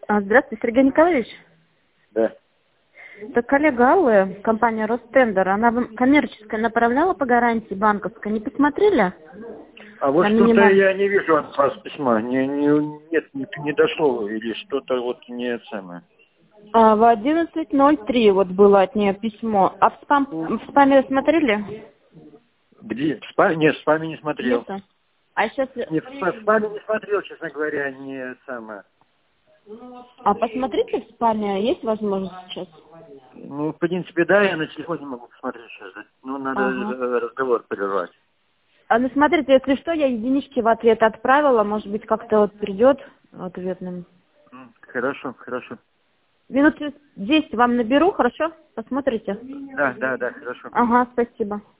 Здравствуйте, Сергей Николаевич. Да. Это коллега Аллы, компания Ростендер. Она вам коммерческое направляла по гарантии банковской. Не посмотрели? А вот На что-то минимум. я не вижу от вас письма. Нет, не дошло или что-то вот не самое. В 11:03 вот было от нее письмо. А в спаме смотрели? Где? Нет, в спаме не смотрел. Нету. А сейчас... Нет, в спаме не смотрел, честно говоря, не самое. А посмотрите в спаме, есть возможность сейчас? Ну, в принципе, да, я на телефоне могу посмотреть сейчас. Да. Ну, надо Ага. разговор прервать. Ну смотрите, если что, я единички в ответ отправила. Может быть, как-то вот придет ответным. Хорошо, хорошо. Минут через 10 вам наберу, хорошо? Посмотрите? Да, хорошо. Ага, спасибо.